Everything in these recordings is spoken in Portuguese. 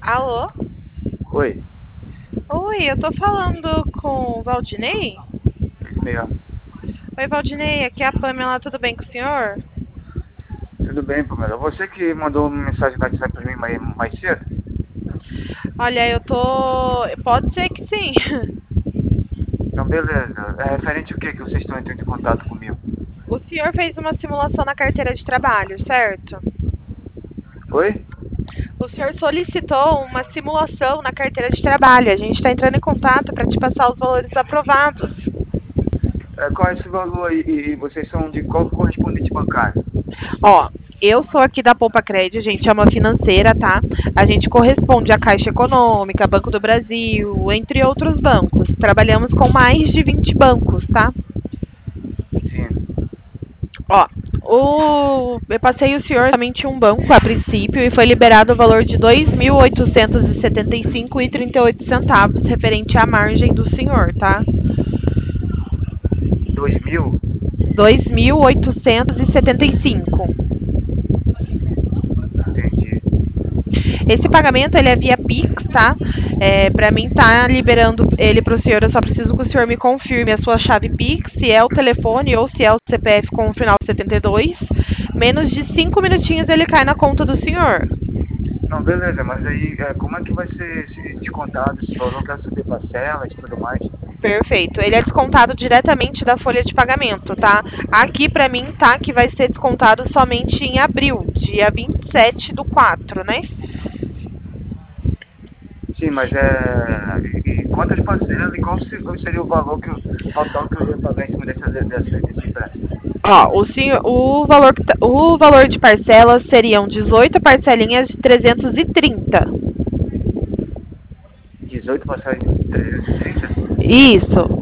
Alô? Oi, Oi, eu tô falando com o Valdinei? isso mesmo. Oi, Valdinei, aqui é a Pamela, tudo bem com o senhor? Tudo bem, Pamela? Você que mandou uma mensagem no WhatsApp pra mim mais cedo? Olha, eu tô. Pode ser que sim. Então, beleza. É referente ao que vocês estão entrando em contato comigo? O senhor fez uma simulação na carteira de trabalho, certo? Oi? O senhor solicitou uma simulação na carteira de trabalho. A gente está entrando em contato para te passar os valores aprovados. Qual é esse valor aí? E vocês são de qual correspondente bancário? Ó, eu sou aqui da Poupa Crédito, a gente é uma financeira, tá? A gente corresponde à Caixa Econômica, Banco do Brasil, entre outros bancos. Trabalhamos com mais de 20 bancos, tá? Sim. Ó, eu passei o senhor somente um banco a princípio e foi liberado o valor de R$ 2.875,38 referente à margem do senhor, tá? 2000? 2.875. Entendi. Esse pagamento ele é via Pix, tá? Para mim tá liberando ele para o senhor, eu só preciso que o senhor me confirme a sua chave Pix, se é o telefone ou se é o CPF com o final 72. Menos de 5 minutinhos ele cai na conta do senhor. Não, beleza, mas aí como é que vai ser descontado esse valor? Eu quero saber parcelas e tudo mais. Perfeito. Ele é descontado diretamente da folha de pagamento, tá? Aqui pra mim tá que vai ser descontado somente em abril, dia 27/4, né? Sim, mas e quantas parcelas e qual seria o valor total que eu ia pagar em cima desse empréstimo? Ó, o valor de parcelas seriam 18 parcelinhas de 330. 18 parcelas de 330? Isso.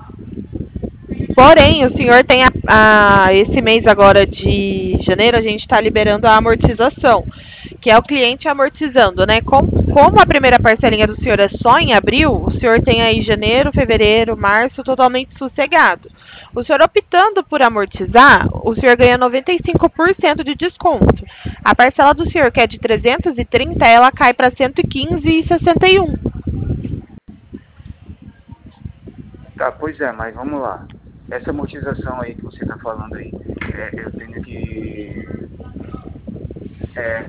Porém, o senhor tem esse mês agora de janeiro, a gente está liberando a amortização, que é o cliente amortizando, né? Como a primeira parcelinha do senhor é só em abril, o senhor tem aí janeiro, fevereiro, março totalmente sossegado. O senhor optando por amortizar, o senhor ganha 95% de desconto. A parcela do senhor, que é de 330, ela cai para 115,61. Tá, pois é, mas vamos lá. Essa amortização aí que você está falando aí, eu tenho que. É,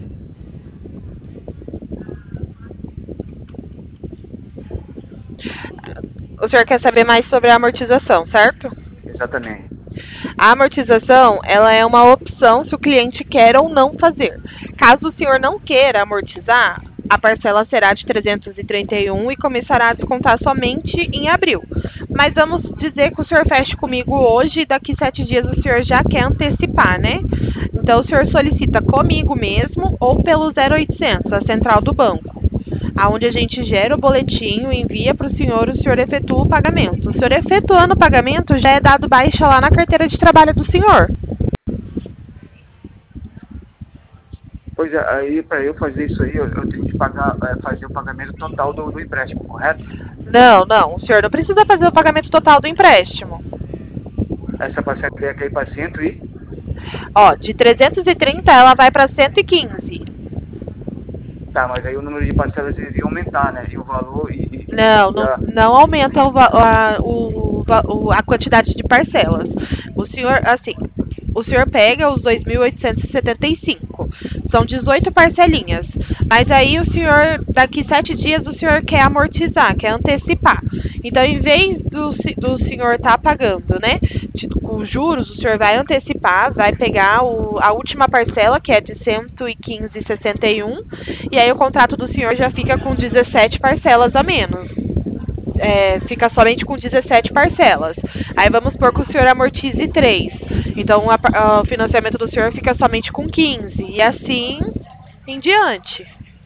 O senhor quer saber mais sobre a amortização, certo? exatamente. A amortização, ela é uma opção se o cliente quer ou não fazer. Caso o senhor não queira amortizar, a parcela será de 331 e começará a descontar somente em abril. Mas vamos dizer que o senhor feche comigo hoje e daqui 7 dias o senhor já quer antecipar, né? Então o senhor solicita comigo mesmo ou pelo 0800, a central do banco, aonde a gente gera o boletim, envia para o senhor efetua o pagamento. O senhor efetuando o pagamento, já é dado baixa lá na carteira de trabalho do senhor. Pois é, aí para eu fazer isso aí, eu tenho que pagar, fazer o pagamento total do empréstimo, correto? Não, não, o senhor não precisa fazer o pagamento total do empréstimo. Essa parcela ia cair para 100 e. Ó, de 330 ela vai para 115. Tá, mas aí o número de parcelas iria aumentar, né? E o valor Não, não, já. não aumenta a quantidade de parcelas. O senhor, assim, o senhor pega os 2.875. São 18 parcelinhas. Mas aí o senhor, daqui 7 dias, o senhor quer amortizar, quer antecipar. Então, em vez do senhor estar pagando, né, com juros, o senhor vai antecipar, vai pegar a última parcela, que é de 115,61, e aí o contrato do senhor já fica com 17 parcelas a menos. Fica somente com 17 parcelas. Aí vamos supor que o senhor amortize 3. Então o financiamento do senhor fica somente com 15. E assim em diante.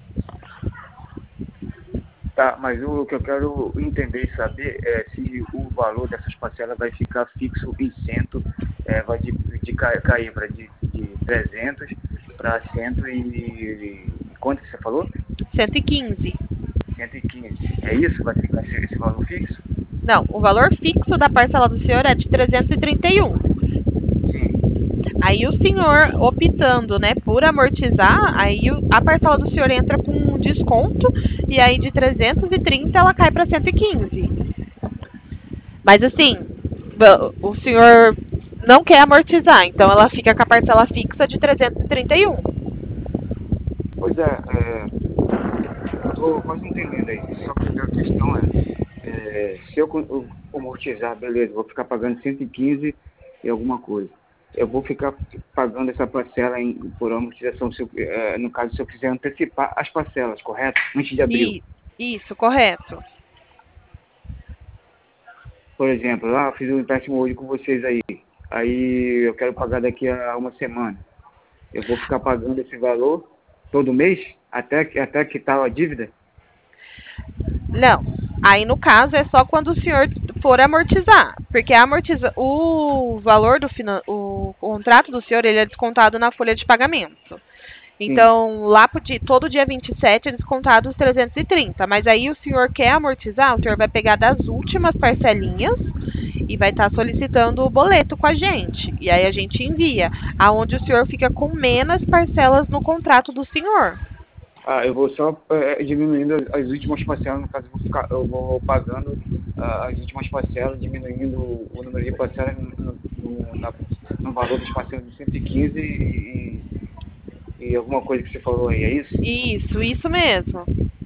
Tá, mas o que eu quero entender e saber é se o valor dessas parcelas vai ficar fixo em 100, vai cair para de 300 para 100 e. Quanto que você falou? 115. 115. É isso? Vai ficar esse valor fixo? Não, o valor fixo da parcela do senhor é de 331. Sim. Aí o senhor optando, né, por amortizar, aí a parcela do senhor entra com um desconto, e aí de 330 ela cai para 115. Mas assim, o senhor não quer amortizar, então ela fica com a parcela fixa de 331. Pois eu tô quase entendendo aí. Só que a questão se eu amortizar, beleza, vou ficar pagando 115 e alguma coisa. Eu vou ficar pagando essa parcela por amortização, no caso, se eu quiser antecipar as parcelas, correto? Antes de abril. Isso, correto. Por exemplo, fiz um empréstimo hoje com vocês aí. Aí eu quero pagar daqui a uma semana. Eu vou ficar pagando esse valor todo mês até quitar a dívida? Não. Aí, no caso, é só quando o senhor for amortizar. Porque o valor o contrato do senhor, ele é descontado na folha de pagamento. Então, lá todo dia 27 é descontado os 330. Mas aí o senhor quer amortizar, o senhor vai pegar das últimas parcelinhas e vai estar solicitando o boleto com a gente. E aí a gente envia, aonde o senhor fica com menos parcelas no contrato do senhor. Eu vou só diminuindo as últimas parcelas, no caso eu vou pagando as últimas parcelas, diminuindo o número de parcelas no valor das parcelas de 115 e alguma coisa que você falou aí, é isso? Isso mesmo.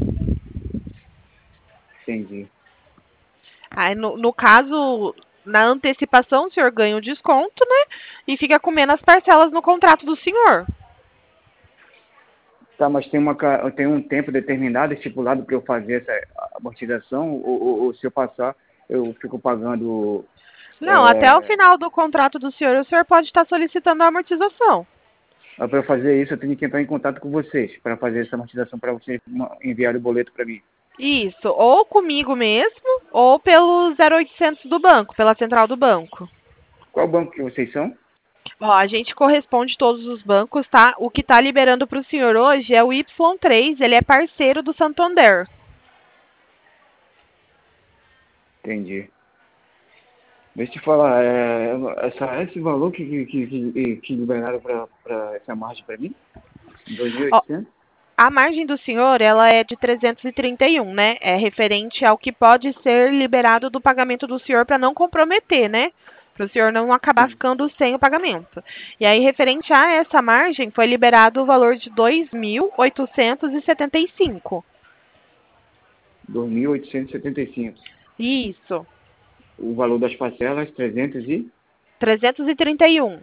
Entendi. Aí, no caso, na antecipação, o senhor ganha o desconto, né? E fica com menos parcelas no contrato do senhor. Tá, mas tem um tempo determinado, estipulado para eu fazer essa amortização, ou se eu passar, eu fico pagando... Não, até o final do contrato do senhor, o senhor pode estar solicitando a amortização. Para eu fazer isso, eu tenho que entrar em contato com vocês, para fazer essa amortização, para vocês enviarem o boleto para mim. Isso, ou comigo mesmo, ou pelo 0800 do banco, pela central do banco. Qual banco que vocês são? Ó, a gente corresponde todos os bancos, tá? O que tá liberando para o senhor hoje é o Y3, ele é parceiro do Santander. Entendi. Deixa eu te falar, esse valor que liberaram para essa margem para mim? Ó, 2.800? a margem do senhor, ela é de 331, né? É referente ao que pode ser liberado do pagamento do senhor para não comprometer, né? Para o senhor não acabar Sim. ficando sem o pagamento. E aí, referente a essa margem, foi liberado o valor de 2.875. 2.875. Isso, O valor das parcelas, 331. 331.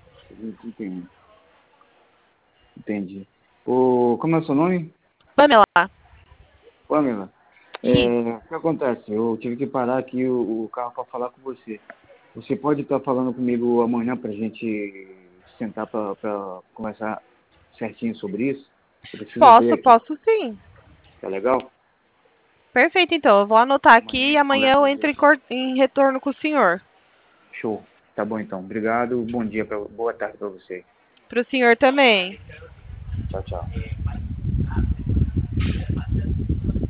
Entendi. Como é o seu nome? Pamela. Pamela. Isso. O que acontece? Eu tive que parar aqui o carro para falar com você. Você pode estar falando comigo amanhã para a gente sentar para conversar certinho sobre isso? Eu preciso ver aqui. Posso sim. Tá legal? Perfeito, então. Eu vou anotar Amanhã a aqui e gente amanhã conversa eu às entro 8. em retorno com o senhor. Show. Tá bom então. Obrigado. Bom dia, boa tarde para você. Para o senhor também. Tchau, tchau.